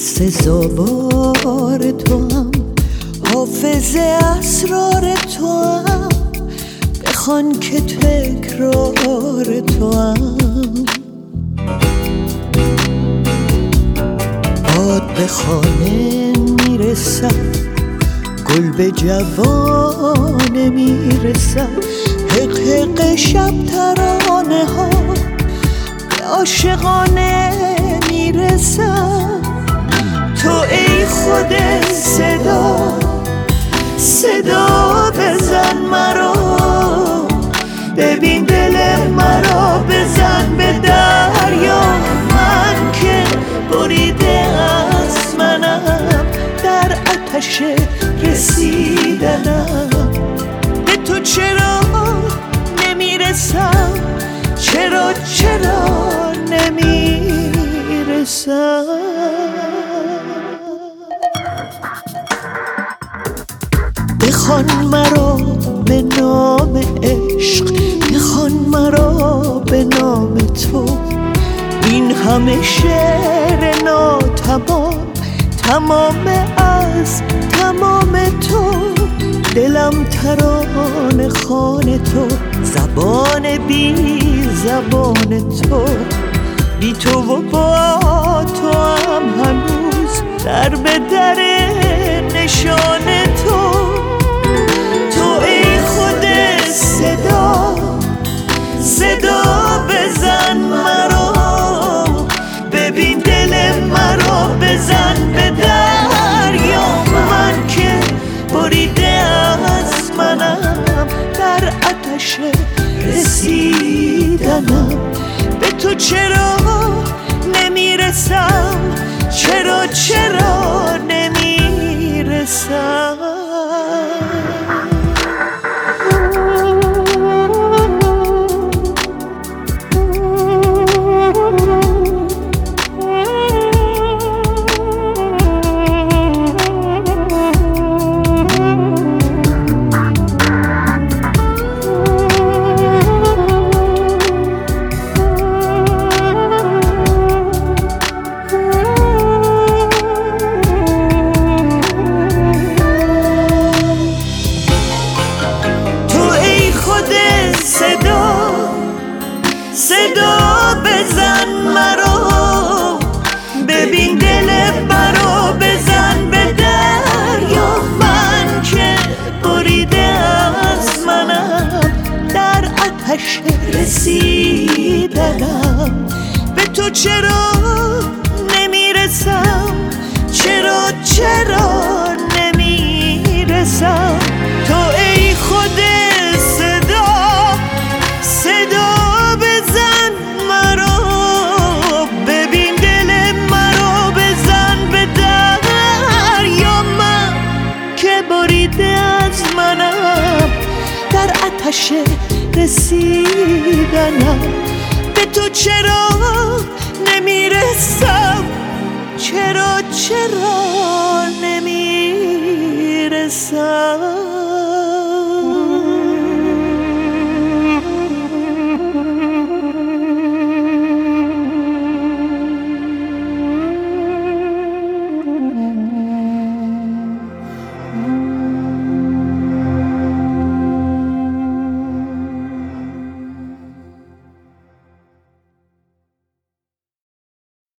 سزاوار تو هم، حافظ اسرار تو هم، بخوان که تکرار تو هم. باد به خانه میرسد، گل به جوانه میرسد، حق حق شب ترانه ها به عاشقانه میرسد. تو ای خود صدا، صدا بزن مرا، ببین دل مرا بزن به دریا. من که بریده از منم، در آتش رسیدنم. به تو چرا نمیرسم، چرا نمیرسم. بخوان مرا به نام عشق، بخوان مرا به نام تو. این همه شعر ناتمام، تمام از تمام تو. دلم ترانه خوان تو، زبان بی زبان تو. بی تو و با تو هم هنوز در به در نشان تو. تو ای خود صدا، صدا بزن مرا، ببین دل مرا بزن به دریا. من که بریده از منم، در آتش رسیدنم. به تو چرا نمیرسم، چرا نمیرسم. صدا بزن مرا، ببین دل مرا بزن به دریا. من که بریده از منم، در آتش رسیدنم. به تو چرا نمیرسم، چرا نمیرسم. تو ای خود صدا، صدا بزن مرا، ببین دل مرا بزن به دریا. من که بریده از منم، در آتش رسیدنم. به تو چرا نمیرسم، چرا نمیرسم.